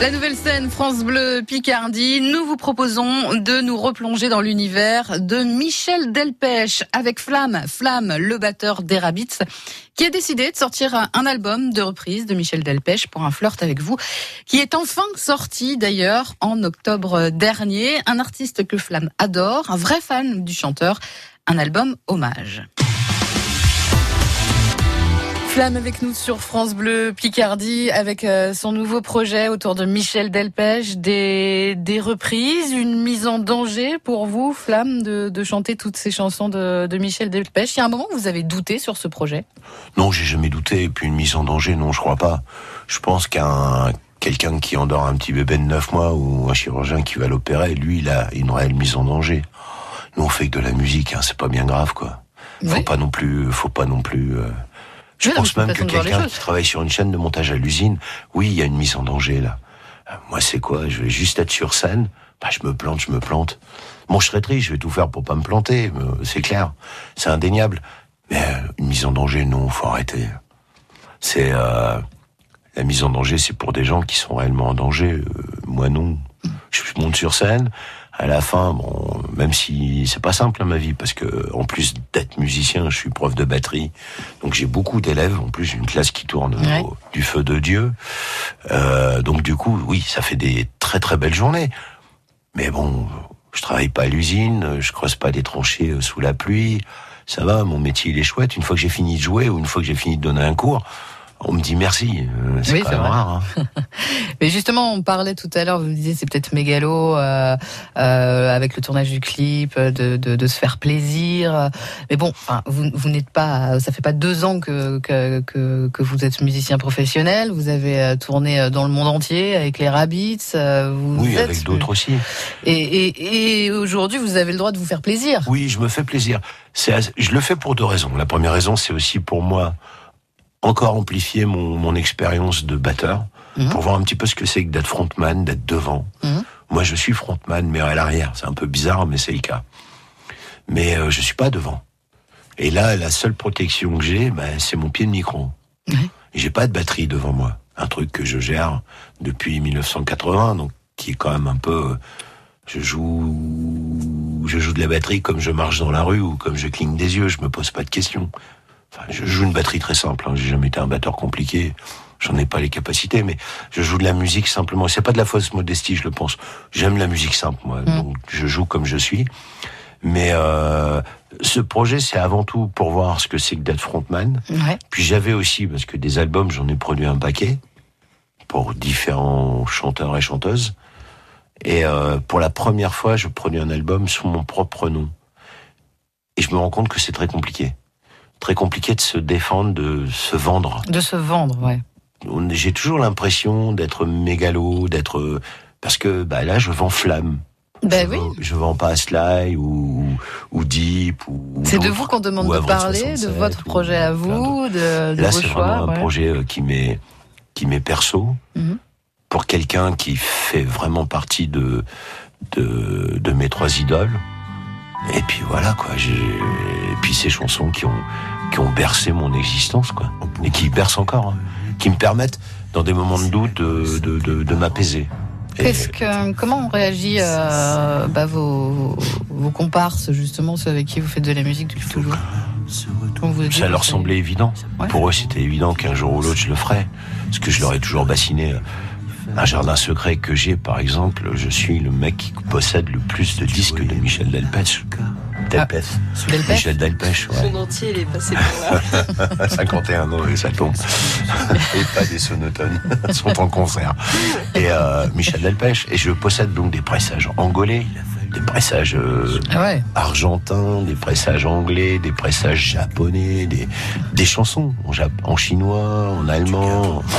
La nouvelle scène France Bleu Picardie, nous vous proposons de nous replonger dans l'univers de Michel Delpech avec Flamme, le batteur des Rabbits, qui a décidé de sortir un album de reprise de Michel Delpech pour un flirt avec vous, qui est enfin sorti d'ailleurs en octobre dernier. Un artiste que Flamme adore, un vrai fan du chanteur, un album hommage. Flamme avec nous sur France Bleu Picardie avec son nouveau projet autour de Michel Delpech, des reprises, une mise en danger pour vous, Flamme, de chanter toutes ces chansons de Michel Delpech. Il y a un moment où vous avez douté sur ce projet? Non, j'ai jamais douté. Et puis une mise en danger, non, je crois pas. Je pense quelqu'un qui endort un petit bébé de 9 mois ou un chirurgien qui va l'opérer, lui, il a une réelle mise en danger. Nous, on fait que de la musique, hein, c'est pas bien grave, quoi. Faut pas non plus. Je pense même que quelqu'un qui travaille sur une chaîne de montage à l'usine, oui, il y a une mise en danger, là. Moi, c'est quoi? Je vais juste être sur scène. Je me plante. Bon, je serai triste, je vais tout faire pour pas me planter, c'est clair. C'est indéniable. Mais une mise en danger, non, faut arrêter. La mise en danger, c'est pour des gens qui sont réellement en danger. Moi, non. Je monte sur scène. À la fin, bon, même si c'est pas simple, hein, ma vie, parce que, en plus d'être musicien, je suis prof de batterie. Donc, j'ai beaucoup d'élèves. En plus, j'ai une classe qui tourne du feu de Dieu. Donc, du coup, oui, ça fait des très, très belles journées. Mais bon, je travaille pas à l'usine, je creuse pas des tranchées sous la pluie. Ça va, mon métier, il est chouette. Une fois que j'ai fini de jouer ou une fois que j'ai fini de donner un cours, on me dit merci. C'est quand même rare. Hein. Mais justement, on parlait tout à l'heure, vous me disiez c'est peut-être mégalo avec le tournage du clip, de se faire plaisir. Mais bon, vous n'êtes pas, ça fait pas 2 ans que vous êtes musicien professionnel. Vous avez tourné dans le monde entier avec les Rabbits. Avec d'autres aussi. Et aujourd'hui, vous avez le droit de vous faire plaisir. Oui, je me fais plaisir. Je le fais pour 2 raisons. La première raison, c'est aussi pour moi encore amplifier mon expérience de batteur, pour voir un petit peu ce que c'est que d'être frontman, d'être devant. Moi, je suis frontman, mais à l'arrière. C'est un peu bizarre, mais c'est le cas. Mais je suis pas devant. Et là, la seule protection que j'ai, c'est mon pied de micro. Et j'ai pas de batterie devant moi. Un truc que je gère depuis 1980, donc qui est quand même un peu... Je joue de la batterie comme je marche dans la rue ou comme je cligne des yeux. Je me pose pas de questions. Je joue une batterie très simple, hein. J'ai jamais été un batteur compliqué, j'en ai pas les capacités, mais je joue de la musique simplement. C'est pas de la fausse modestie, je le pense. J'aime la musique simple, moi, donc je joue comme je suis. Mais ce projet, c'est avant tout pour voir ce que c'est que d'être frontman. Puis j'avais aussi, parce que des albums, j'en ai produit un paquet, pour différents chanteurs et chanteuses. Et pour la première fois, je produis un album sous mon propre nom. Et je me rends compte que c'est très compliqué. Très compliqué de se défendre, de se vendre. De se vendre, ouais. J'ai toujours l'impression d'être mégalo, parce que là je vends Flamme. Je vends pas Sly ou Deep ou. C'est de vous qu'on demande de parler, de votre projet à vous, de là, vos choix. Là, c'est vraiment un projet qui m'est perso, pour quelqu'un qui fait vraiment partie de mes 3 idoles. Et puis voilà, quoi. Et puis ces chansons qui ont bercé mon existence, quoi. Et qui bercent encore, hein. Qui me permettent, dans des moments de doute, de m'apaiser. Comment on réagit vos comparses, justement, ceux avec qui vous faites de la musique depuis toujours? Ça leur semblait évident. Ouais. Pour eux, c'était évident qu'un jour ou l'autre, je le ferais. Parce que je leur ai toujours bassiné. Un jardin secret que j'ai, par exemple, je suis le mec qui possède le plus de disques de Michel Delpech. Michel Delpech, ouais. Son entier, il est passé par là. 51 ans, et ça tombe. Et pas des sonotones. Ils sont en concert. Et Michel Delpech. Et je possède donc des pressages angolais, des pressages argentins, des pressages anglais, des pressages japonais, des chansons en chinois, en allemand.